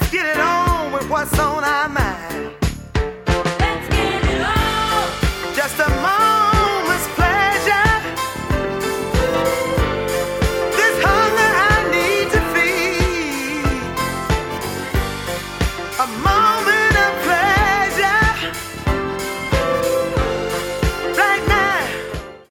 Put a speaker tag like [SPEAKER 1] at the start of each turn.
[SPEAKER 1] let's get it on with what's on our mind.
[SPEAKER 2] Let's get it on.
[SPEAKER 1] Just a moment's pleasure. This hunger I need to feed. A moment